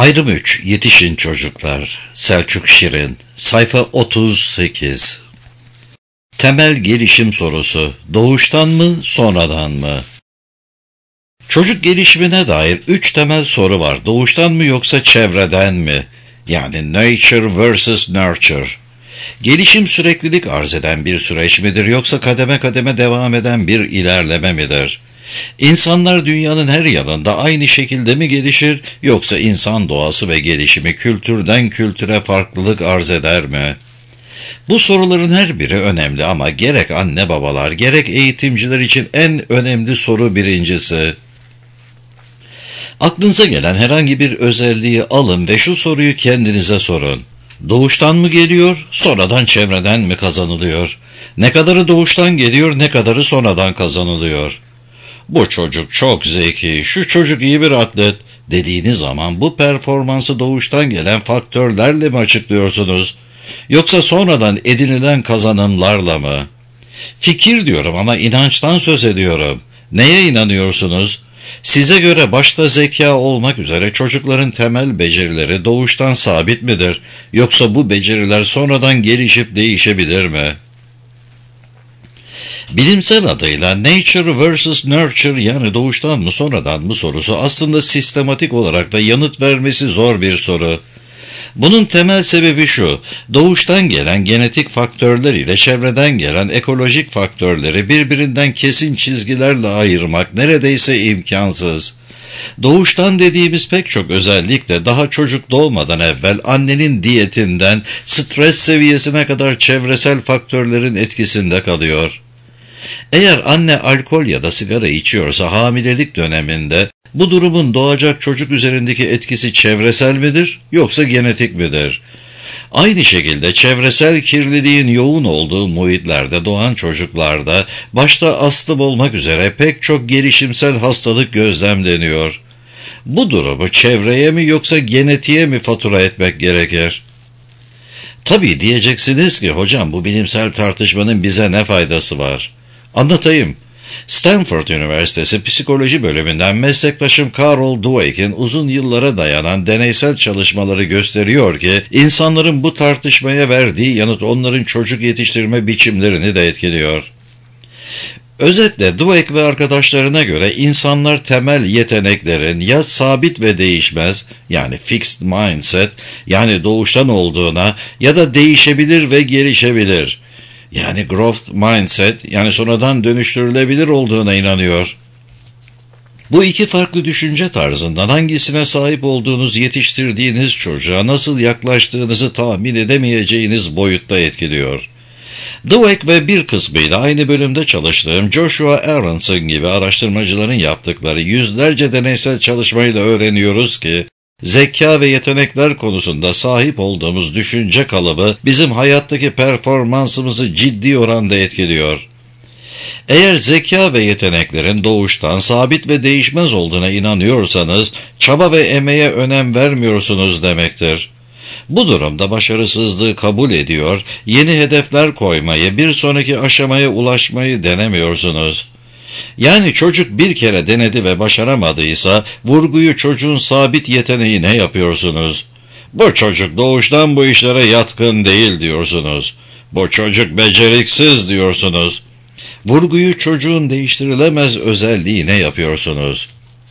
Ayrım 3. Yetişin çocuklar. Selçuk Şirin. Sayfa 38. Temel gelişim sorusu. Doğuştan mı, sonradan mı? Çocuk gelişimine dair 3 temel soru var. Doğuştan mı yoksa çevreden mi? Yani nature vs. nurture. Gelişim süreklilik arz eden bir süreç midir yoksa kademe kademe devam eden bir ilerleme midir? İnsanlar dünyanın her yanında aynı şekilde mi gelişir yoksa insan doğası ve gelişimi kültürden kültüre farklılık arz eder mi? Bu soruların her biri önemli ama gerek anne babalar gerek eğitimciler için en önemli soru birincisi. Aklınıza gelen herhangi bir özelliği alın ve şu soruyu kendinize sorun. Doğuştan mı geliyor, sonradan çevreden mi kazanılıyor? Ne kadarı doğuştan geliyor, ne kadarı sonradan kazanılıyor? Bu çocuk çok zeki, şu çocuk iyi bir atlet dediğiniz zaman bu performansı doğuştan gelen faktörlerle mi açıklıyorsunuz? Yoksa sonradan edinilen kazanımlarla mı? Fikir diyorum ama inançtan söz ediyorum. Neye inanıyorsunuz? Size göre başta zeka olmak üzere çocukların temel becerileri doğuştan sabit midir? Yoksa bu beceriler sonradan gelişip değişebilir mi? Bilimsel adıyla nature vs. nurture yani doğuştan mı sonradan mı sorusu aslında sistematik olarak da yanıt vermesi zor bir soru. Bunun temel sebebi şu, doğuştan gelen genetik faktörler ile çevreden gelen ekolojik faktörleri birbirinden kesin çizgilerle ayırmak neredeyse imkansız. Doğuştan dediğimiz pek çok özellik de daha çocuk doğmadan evvel annenin diyetinden stres seviyesine kadar çevresel faktörlerin etkisinde kalıyor. Eğer anne alkol ya da sigara içiyorsa hamilelik döneminde bu durumun doğacak çocuk üzerindeki etkisi çevresel midir yoksa genetik midir? Aynı şekilde çevresel kirliliğin yoğun olduğu muhitlerde doğan çocuklarda başta astım olmak üzere pek çok gelişimsel hastalık gözlemleniyor. Bu durumu çevreye mi yoksa genetiğe mi fatura etmek gerekir? Tabii diyeceksiniz ki hocam bu bilimsel tartışmanın bize ne faydası var? Anlatayım. Stanford Üniversitesi Psikoloji Bölümünden meslektaşım Carol Dweck'in uzun yıllara dayanan deneysel çalışmaları gösteriyor ki insanların bu tartışmaya verdiği yanıt onların çocuk yetiştirme biçimlerini de etkiliyor. Özetle Dweck ve arkadaşlarına göre insanlar temel yeteneklerin ya sabit ve değişmez yani fixed mindset yani doğuştan olduğuna ya da değişebilir ve gelişebilir yani growth mindset yani sonradan dönüştürülebilir olduğuna inanıyor. Bu iki farklı düşünce tarzından hangisine sahip olduğunuz yetiştirdiğiniz çocuğa nasıl yaklaştığınızı tahmin edemeyeceğiniz boyutta etkiliyor. Dweck ve bir kısmıyla aynı bölümde çalıştığım Joshua Aronson gibi araştırmacıların yaptıkları yüzlerce deneysel çalışmayla öğreniyoruz ki zeka ve yetenekler konusunda sahip olduğumuz düşünce kalıbı bizim hayattaki performansımızı ciddi oranda etkiliyor. Eğer zeka ve yeteneklerin doğuştan sabit ve değişmez olduğuna inanıyorsanız çaba ve emeğe önem vermiyorsunuz demektir. Bu durumda başarısızlığı kabul ediyor, yeni hedefler koymayı, bir sonraki aşamaya ulaşmayı denemiyorsunuz. Yani çocuk bir kere denedi ve başaramadıysa vurguyu çocuğun sabit yeteneğine yapıyorsunuz. Bu çocuk doğuştan bu işlere yatkın değil diyorsunuz. Bu çocuk beceriksiz diyorsunuz. Vurguyu çocuğun değiştirilemez özelliğine yapıyorsunuz.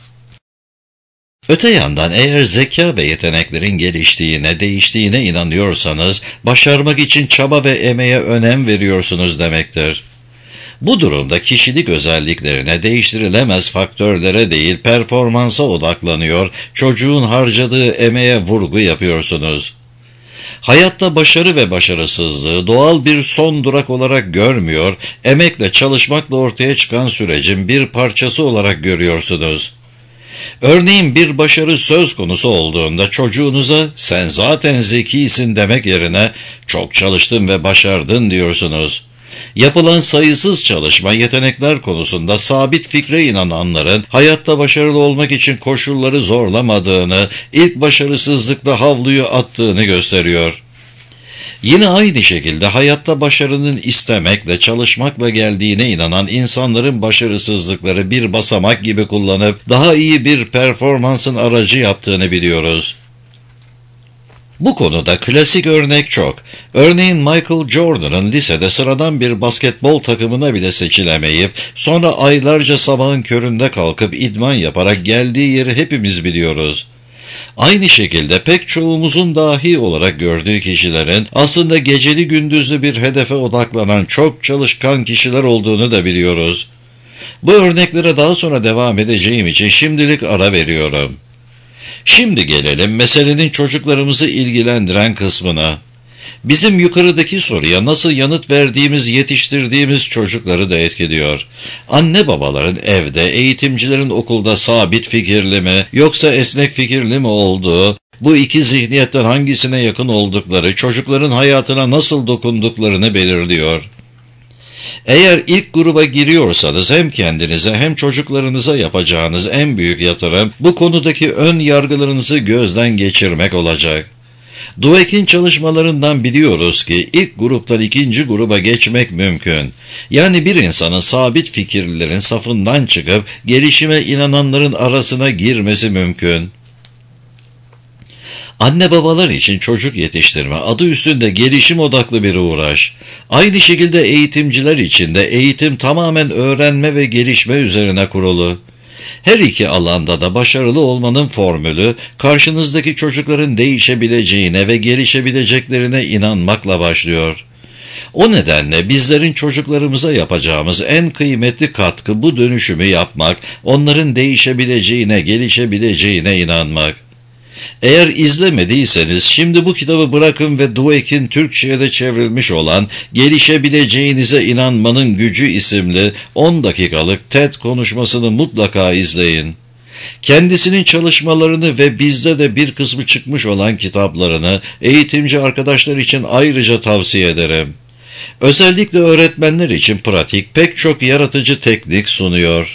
Öte yandan eğer zeka ve yeteneklerin geliştiğine, değiştiğine inanıyorsanız başarmak için çaba ve emeğe önem veriyorsunuz demektir. Bu durumda kişilik özelliklerine, değiştirilemez faktörlere değil performansa odaklanıyor, çocuğun harcadığı emeğe vurgu yapıyorsunuz. Hayatta başarı ve başarısızlığı doğal bir son durak olarak görmüyor, emekle çalışmakla ortaya çıkan sürecin bir parçası olarak görüyorsunuz. Örneğin bir başarı söz konusu olduğunda çocuğunuza sen zaten zekisin demek yerine çok çalıştın ve başardın diyorsunuz. Yapılan sayısız çalışma yetenekler konusunda sabit fikre inananların hayatta başarılı olmak için koşulları zorlamadığını, ilk başarısızlıkla havluyu attığını gösteriyor. Yine aynı şekilde hayatta başarının istemekle, çalışmakla geldiğine inanan insanların başarısızlıkları bir basamak gibi kullanıp daha iyi bir performansın aracı yaptığını biliyoruz. Bu konuda klasik örnek çok. Örneğin Michael Jordan'ın lisede sıradan bir basketbol takımına bile seçilemeyip sonra aylarca sabahın köründe kalkıp idman yaparak geldiği yeri hepimiz biliyoruz. Aynı şekilde pek çoğumuzun dahi olarak gördüğü kişilerin aslında geceli gündüzlü bir hedefe odaklanan çok çalışkan kişiler olduğunu da biliyoruz. Bu örneklere daha sonra devam edeceğim için şimdilik ara veriyorum. Şimdi gelelim meselenin çocuklarımızı ilgilendiren kısmına. Bizim yukarıdaki soruya nasıl yanıt verdiğimiz, yetiştirdiğimiz çocukları da etkiliyor. Anne babaların evde, eğitimcilerin okulda sabit fikirli mi, yoksa esnek fikirli mi olduğu, bu iki zihniyetten hangisine yakın oldukları, çocukların hayatına nasıl dokunduklarını belirliyor. Eğer ilk gruba giriyorsanız hem kendinize hem çocuklarınıza yapacağınız en büyük yatırım bu konudaki ön yargılarınızı gözden geçirmek olacak. Dweck'in çalışmalarından biliyoruz ki ilk gruptan ikinci gruba geçmek mümkün. Yani bir insanın sabit fikirlilerin safından çıkıp gelişime inananların arasına girmesi mümkün. Anne babalar için çocuk yetiştirme adı üstünde gelişim odaklı bir uğraş. Aynı şekilde eğitimciler için de eğitim tamamen öğrenme ve gelişme üzerine kurulu. Her iki alanda da başarılı olmanın formülü, karşınızdaki çocukların değişebileceğine ve gelişebileceklerine inanmakla başlıyor. O nedenle bizlerin çocuklarımıza yapacağımız en kıymetli katkı bu dönüşümü yapmak, onların değişebileceğine, gelişebileceğine inanmak. Eğer izlemediyseniz şimdi bu kitabı bırakın ve Dweck'in Türkçe'ye de çevrilmiş olan Gelişebileceğinize İnanmanın Gücü isimli 10 dakikalık TED konuşmasını mutlaka izleyin. Kendisinin çalışmalarını ve bizde de bir kısmı çıkmış olan kitaplarını eğitimci arkadaşlar için ayrıca tavsiye ederim. Özellikle öğretmenler için pratik pek çok yaratıcı teknik sunuyor.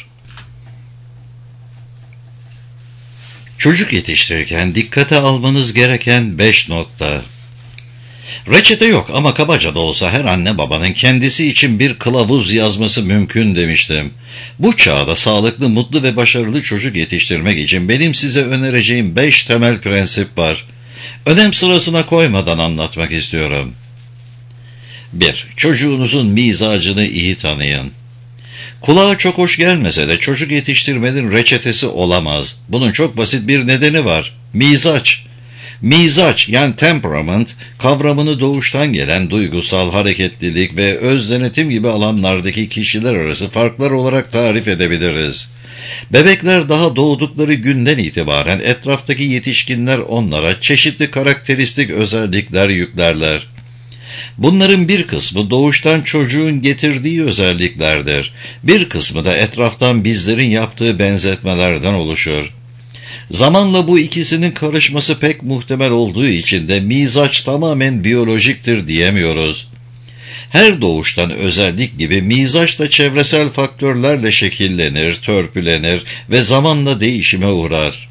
Çocuk yetiştirirken dikkate almanız gereken 5 nokta. Reçete yok ama kabaca da olsa her anne babanın kendisi için bir kılavuz yazması mümkün demiştim. Bu çağda sağlıklı, mutlu ve başarılı çocuk yetiştirmek için benim size önereceğim 5 temel prensip var. Önem sırasına koymadan anlatmak istiyorum. 1. Çocuğunuzun mizacını iyi tanıyın. Kulağa çok hoş gelmese de çocuk yetiştirmenin reçetesi olamaz. Bunun çok basit bir nedeni var. Mizaç. Mizaç yani temperament kavramını doğuştan gelen duygusal hareketlilik ve öz denetim gibi alanlardaki kişiler arası farklar olarak tarif edebiliriz. Bebekler daha doğdukları günden itibaren etraftaki yetişkinler onlara çeşitli karakteristik özellikler yüklerler. Bunların bir kısmı doğuştan çocuğun getirdiği özelliklerdir. Bir kısmı da etraftan bizlerin yaptığı benzetmelerden oluşur. Zamanla bu ikisinin karışması pek muhtemel olduğu için de mizaç tamamen biyolojiktir diyemiyoruz. Her doğuştan özellik gibi mizaç da çevresel faktörlerle şekillenir, törpülenir ve zamanla değişime uğrar.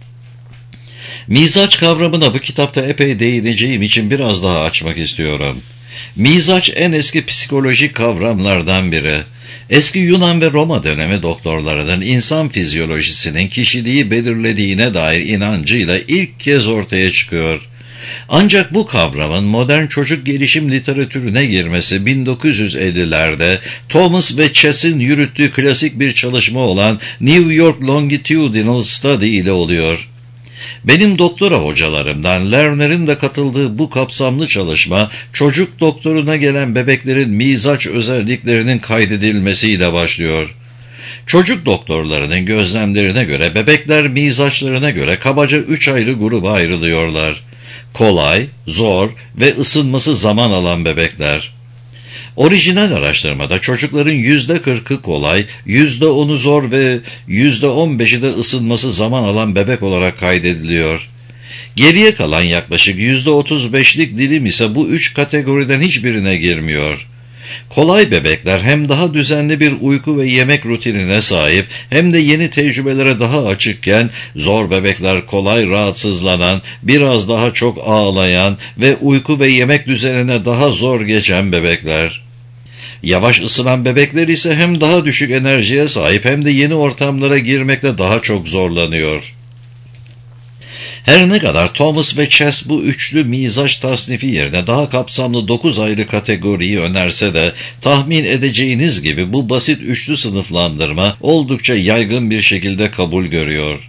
Mizaç kavramına bu kitapta epey değineceğim için biraz daha açmak istiyorum. Mizaç en eski psikolojik kavramlardan biri. Eski Yunan ve Roma dönemi doktorlarının insan fizyolojisinin kişiliği belirlediğine dair inancıyla ilk kez ortaya çıkıyor. Ancak bu kavramın modern çocuk gelişim literatürüne girmesi 1950'lerde Thomas ve Chess'in yürüttüğü klasik bir çalışma olan New York Longitudinal Study ile oluyor. Benim doktora hocalarımdan Lerner'in de katıldığı bu kapsamlı çalışma, çocuk doktoruna gelen bebeklerin mizaç özelliklerinin kaydedilmesiyle başlıyor. Çocuk doktorlarının gözlemlerine göre bebekler mizaçlarına göre kabaca 3 ayrı gruba ayrılıyorlar. Kolay, zor ve ısınması zaman alan bebekler. Orijinal araştırmada çocukların %40'ı kolay, %10'u zor ve %15'i de ısınması zaman alan bebek olarak kaydediliyor. Geriye kalan yaklaşık %35'lik dilim ise bu 3 kategoriden hiçbirine girmiyor. Kolay bebekler hem daha düzenli bir uyku ve yemek rutinine sahip hem de yeni tecrübelere daha açıkken, zor bebekler kolay rahatsızlanan, biraz daha çok ağlayan ve uyku ve yemek düzenine daha zor geçen bebekler. Yavaş ısınan bebekler ise hem daha düşük enerjiye sahip hem de yeni ortamlara girmekte daha çok zorlanıyor. Her ne kadar Thomas ve Chess bu üçlü mizaç tasnifi yerine daha kapsamlı 9 ayrı kategoriyi önerse de tahmin edeceğiniz gibi bu basit üçlü sınıflandırma oldukça yaygın bir şekilde kabul görüyor.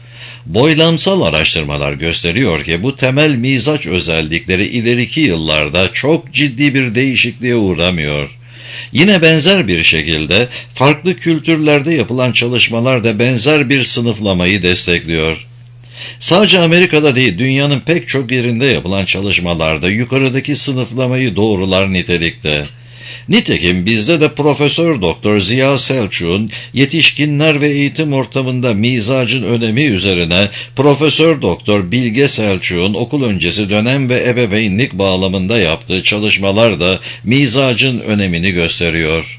Boylamsal araştırmalar gösteriyor ki bu temel mizaç özellikleri ileriki yıllarda çok ciddi bir değişikliğe uğramıyor. Yine benzer bir şekilde farklı kültürlerde yapılan çalışmalar da benzer bir sınıflamayı destekliyor. Sadece Amerika'da değil, dünyanın pek çok yerinde yapılan çalışmalarda yukarıdaki sınıflamayı doğrular nitelikte. Nitekim bizde de Profesör Doktor Ziya Selçuk'un yetişkinler ve eğitim ortamında mizacın önemi üzerine Profesör Doktor Bilge Selçuk'un okul öncesi dönem ve ebeveynlik bağlamında yaptığı çalışmalar da mizacın önemini gösteriyor.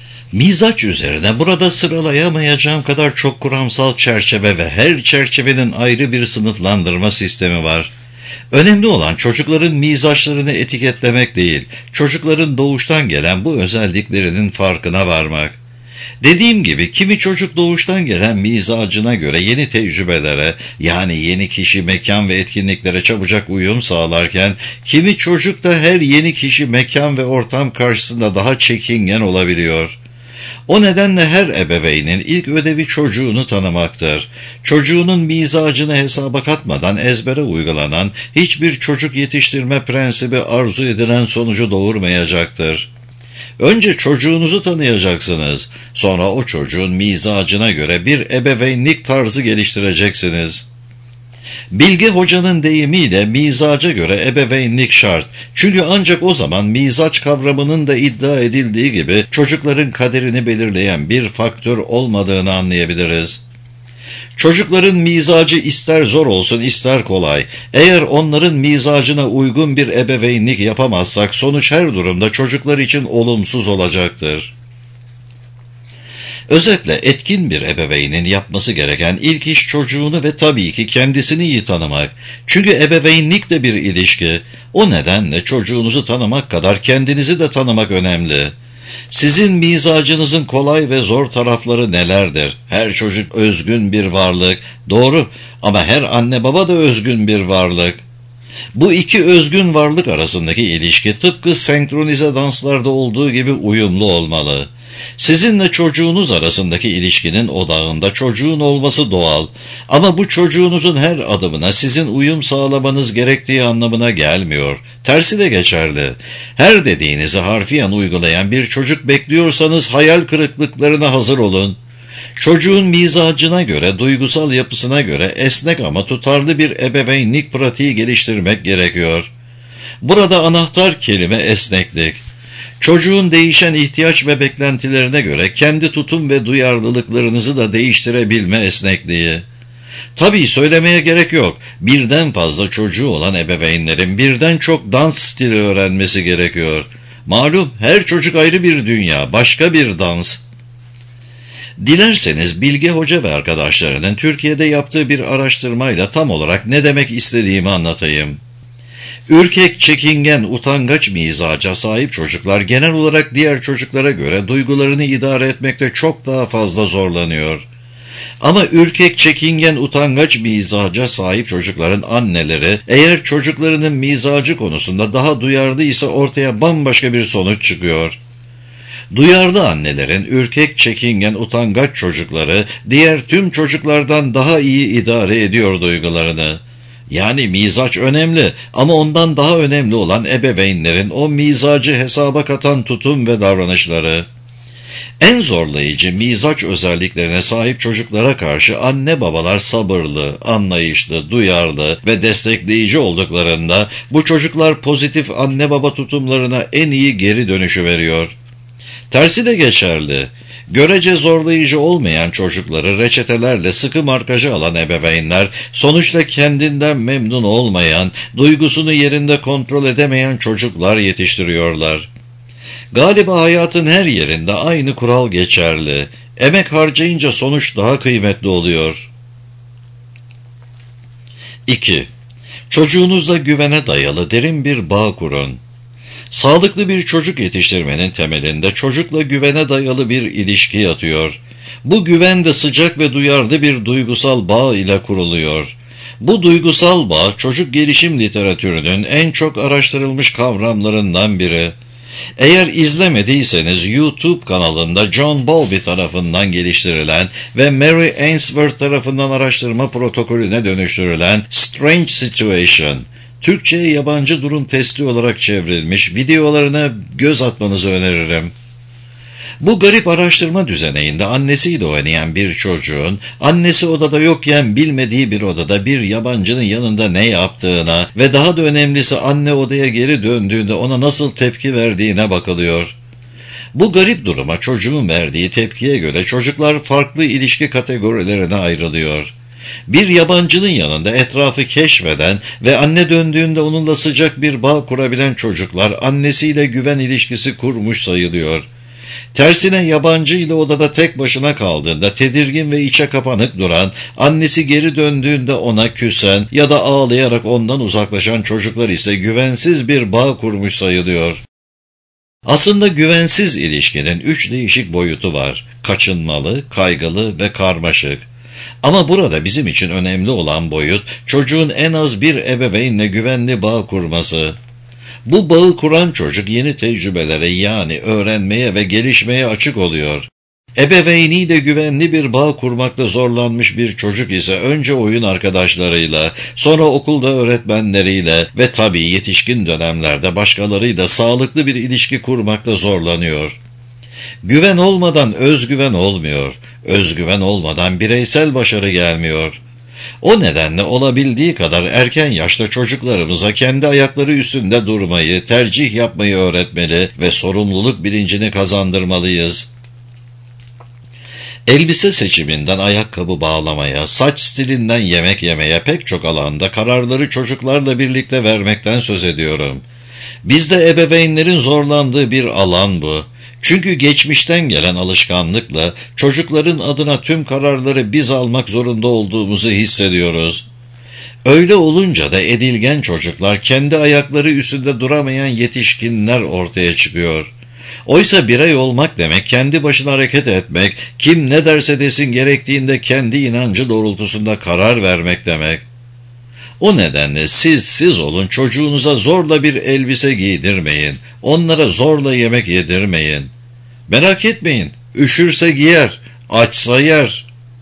Mizaç üzerine burada sıralayamayacağım kadar çok kuramsal çerçeve ve her çerçevenin ayrı bir sınıflandırma sistemi var. Önemli olan çocukların mizaçlarını etiketlemek değil, çocukların doğuştan gelen bu özelliklerinin farkına varmak. Dediğim gibi kimi çocuk doğuştan gelen mizacına göre yeni tecrübelere, yani yeni kişi, mekan ve etkinliklere çabucak uyum sağlarken, kimi çocuk da her yeni kişi, mekan ve ortam karşısında daha çekingen olabiliyor. O nedenle her ebeveynin ilk ödevi çocuğunu tanımaktır. Çocuğunun mizacını hesaba katmadan ezbere uygulanan hiçbir çocuk yetiştirme prensibi arzu edilen sonucu doğurmayacaktır. Önce çocuğunuzu tanıyacaksınız. Sonra o çocuğun mizacına göre bir ebeveynlik tarzı geliştireceksiniz. Bilge Hoca'nın deyimiyle mizaca göre ebeveynlik şart. Çünkü ancak o zaman mizaç kavramının da iddia edildiği gibi çocukların kaderini belirleyen bir faktör olmadığını anlayabiliriz. Çocukların mizacı ister zor olsun ister kolay. Eğer onların mizacına uygun bir ebeveynlik yapamazsak sonuç her durumda çocuklar için olumsuz olacaktır. Özetle etkin bir ebeveynin yapması gereken ilk iş çocuğunu ve tabii ki kendisini iyi tanımak. Çünkü ebeveynlik de bir ilişki. O nedenle çocuğunuzu tanımak kadar kendinizi de tanımak önemli. Sizin mizacınızın kolay ve zor tarafları nelerdir? Her çocuk özgün bir varlık. Doğru, ama her anne baba da özgün bir varlık. Bu iki özgün varlık arasındaki ilişki tıpkı senkronize danslarda olduğu gibi uyumlu olmalı. Sizinle çocuğunuz arasındaki ilişkinin odağında çocuğun olması doğal. Ama bu çocuğunuzun her adımına sizin uyum sağlamanız gerektiği anlamına gelmiyor. Tersi de geçerli. Her dediğinizi harfiyen uygulayan bir çocuk bekliyorsanız hayal kırıklıklarına hazır olun. Çocuğun mizacına göre, duygusal yapısına göre esnek ama tutarlı bir ebeveynlik pratiği geliştirmek gerekiyor. Burada anahtar kelime esneklik. Çocuğun değişen ihtiyaç ve beklentilerine göre kendi tutum ve duyarlılıklarınızı da değiştirebilme esnekliği. Tabii söylemeye gerek yok. Birden fazla çocuğu olan ebeveynlerin birden çok dans stili öğrenmesi gerekiyor. Malum her çocuk ayrı bir dünya, başka bir dans. Dilerseniz Bilge Hoca ve arkadaşlarının Türkiye'de yaptığı bir araştırmayla tam olarak ne demek istediğimi anlatayım. Ürkek, çekingen, utangaç mizaca sahip çocuklar genel olarak diğer çocuklara göre duygularını idare etmekte çok daha fazla zorlanıyor. Ama ürkek, çekingen, utangaç mizaca sahip çocukların anneleri eğer çocuklarının mizacı konusunda daha duyarlı ise ortaya bambaşka bir sonuç çıkıyor. Duyarlı annelerin ürkek, çekingen, utangaç çocukları diğer tüm çocuklardan daha iyi idare ediyor duygularını. Yani mizaç önemli ama ondan daha önemli olan ebeveynlerin o mizacı hesaba katan tutum ve davranışları. En zorlayıcı mizaç özelliklerine sahip çocuklara karşı anne babalar sabırlı, anlayışlı, duyarlı ve destekleyici olduklarında bu çocuklar pozitif anne baba tutumlarına en iyi geri dönüşü veriyor. Tersi de geçerli. Görece zorlayıcı olmayan çocukları reçetelerle sıkı markajı alan ebeveynler, sonuçta kendinden memnun olmayan, duygusunu yerinde kontrol edemeyen çocuklar yetiştiriyorlar. Galiba hayatın her yerinde aynı kural geçerli. Emek harcayınca sonuç daha kıymetli oluyor. 2. Çocuğunuzla güvene dayalı derin bir bağ kurun. Sağlıklı bir çocuk yetiştirmenin temelinde çocukla güvene dayalı bir ilişki yatıyor. Bu güven de sıcak ve duyarlı bir duygusal bağ ile kuruluyor. Bu duygusal bağ çocuk gelişim literatürünün en çok araştırılmış kavramlarından biri. Eğer izlemediyseniz YouTube kanalında John Bowlby tarafından geliştirilen ve Mary Ainsworth tarafından araştırma protokolüne dönüştürülen Strange Situation, Türkçe'ye yabancı durum testi olarak çevrilmiş videolarına göz atmanızı öneririm. Bu garip araştırma düzeneğinde annesiyle oynayan bir çocuğun, annesi odada yokken bilmediği bir odada bir yabancının yanında ne yaptığına ve daha da önemlisi anne odaya geri döndüğünde ona nasıl tepki verdiğine bakılıyor. Bu garip duruma çocuğun verdiği tepkiye göre çocuklar farklı ilişki kategorilerine ayrılıyor. Bir yabancının yanında etrafı keşfeden ve anne döndüğünde onunla sıcak bir bağ kurabilen çocuklar annesiyle güven ilişkisi kurmuş sayılıyor. Tersine yabancı ile odada tek başına kaldığında tedirgin ve içe kapanık duran, annesi geri döndüğünde ona küsen ya da ağlayarak ondan uzaklaşan çocuklar ise güvensiz bir bağ kurmuş sayılıyor. Aslında güvensiz ilişkinin 3 değişik boyutu var: kaçınmalı, kaygılı ve karmaşık. Ama burada bizim için önemli olan boyut, çocuğun en az bir ebeveynle güvenli bağ kurması. Bu bağı kuran çocuk yeni tecrübelere, yani öğrenmeye ve gelişmeye açık oluyor. Ebeveyniyle güvenli bir bağ kurmakta zorlanmış bir çocuk ise önce oyun arkadaşlarıyla, sonra okulda öğretmenleriyle ve tabii yetişkin dönemlerde başkalarıyla sağlıklı bir ilişki kurmakta zorlanıyor. Güven olmadan özgüven olmuyor, özgüven olmadan bireysel başarı gelmiyor. O nedenle olabildiği kadar erken yaşta çocuklarımıza kendi ayakları üstünde durmayı, tercih yapmayı öğretmeli ve sorumluluk bilincini kazandırmalıyız. Elbise seçiminden ayakkabı bağlamaya, saç stilinden yemek yemeye pek çok alanda kararları çocuklarla birlikte vermekten söz ediyorum. Bizde ebeveynlerin zorlandığı bir alan bu. Çünkü geçmişten gelen alışkanlıkla çocukların adına tüm kararları biz almak zorunda olduğumuzu hissediyoruz. Öyle olunca da edilgen çocuklar, kendi ayakları üstünde duramayan yetişkinler ortaya çıkıyor. Oysa birey olmak demek, kendi başına hareket etmek, kim ne derse desin gerektiğinde kendi inancı doğrultusunda karar vermek demek. O nedenle siz olun, çocuğunuza zorla bir elbise giydirmeyin, onlara zorla yemek yedirmeyin. Merak etmeyin, üşürse giyer, açsa yer.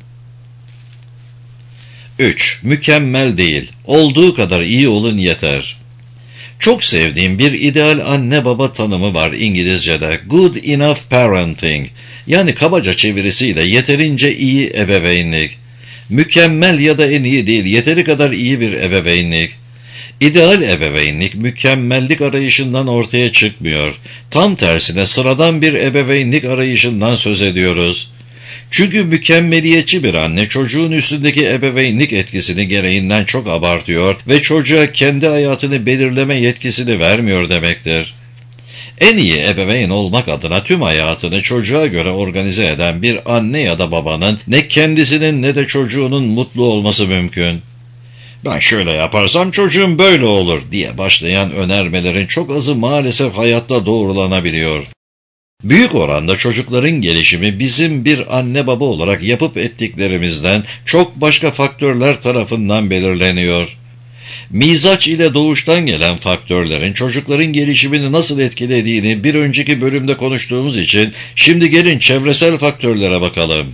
3. Mükemmel değil, olduğu kadar iyi olun yeter. Çok sevdiğim bir ideal anne baba tanımı var İngilizce'de, good enough parenting, yani kabaca çevirisiyle yeterince iyi ebeveynlik. Mükemmel ya da en iyi değil, yeteri kadar iyi bir ebeveynlik. İdeal ebeveynlik mükemmellik arayışından ortaya çıkmıyor. Tam tersine sıradan bir ebeveynlik arayışından söz ediyoruz. Çünkü mükemmeliyetçi bir anne çocuğun üstündeki ebeveynlik etkisini gereğinden çok abartıyor ve çocuğa kendi hayatını belirleme yetkisini vermiyor demektir. En iyi ebeveyn olmak adına tüm hayatını çocuğa göre organize eden bir anne ya da babanın ne kendisinin ne de çocuğunun mutlu olması mümkün. Ben şöyle yaparsam çocuğum böyle olur diye başlayan önermelerin çok azı maalesef hayatta doğrulanabiliyor. Büyük oranda çocukların gelişimi bizim bir anne baba olarak yapıp ettiklerimizden çok başka faktörler tarafından belirleniyor. Mizaç ile doğuştan gelen faktörlerin çocukların gelişimini nasıl etkilediğini bir önceki bölümde konuştuğumuz için şimdi gelin çevresel faktörlere bakalım.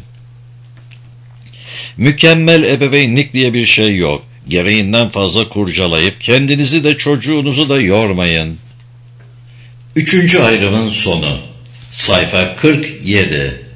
Mükemmel ebeveynlik diye bir şey yok. Gereğinden fazla kurcalayıp kendinizi de çocuğunuzu da yormayın. 3. ayrımın sonu. Sayfa 47.